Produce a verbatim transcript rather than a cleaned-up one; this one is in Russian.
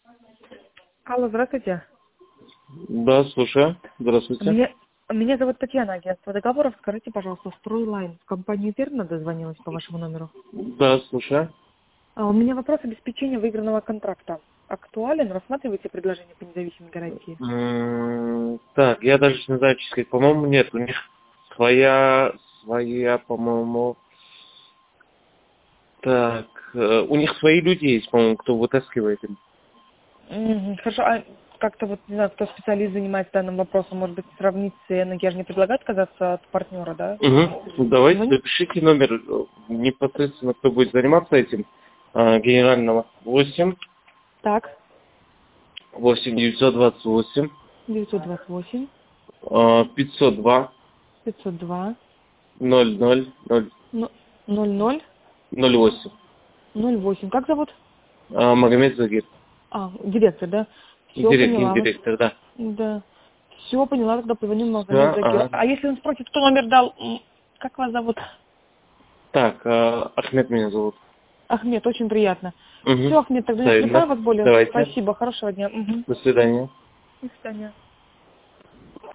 Алло, здравствуйте. Да, слушаю. Здравствуйте. Меня, меня зовут Татьяна, агентство договоров. Скажите, пожалуйста, Стройлайн. В компанию Терна дозвонилась по вашему номеру. Да, слушаю. А у меня вопрос обеспечения выигранного контракта. Актуален? Рассматриваете предложение по независимой гарантии? М, Так, я даже не знаю, что сказать. По-моему, нет. У них своя, своя, по-моему... Так, э, у них свои люди есть, по-моему, кто вытаскивает им. Мгм, хорошо, а как-то вот, не знаю, кто специалист занимается данным вопросом, может быть, сравнить цены? Я же не предлагаю отказаться от партнера, да? Угу. Давайте Ну, запишите номер э, непосредственно, кто будет заниматься этим, э, генерального. восемь так, восемь девятьсот двадцать восемь девятьсот двадцать восемь, э, пятьсот два пятьсот два, ноль ноль ноль ноль ноль ноль восемь. ноль восемь. Как зовут? Э, Магомед Загир. А, директор, да? Все Директор, поняла. гендиректор, да. Да. Все поняла, тогда позвоним в Все, Магомед Загир. ага. А если он спросит, кто номер дал, м, как вас зовут? Так, э, Ахмед меня зовут. Ахмед, очень приятно. Угу. Все, Ахмед, тогда не отвлекаю Правильно. вас более. Давайте. Спасибо, хорошего дня. Мгм. До свидания. До свидания.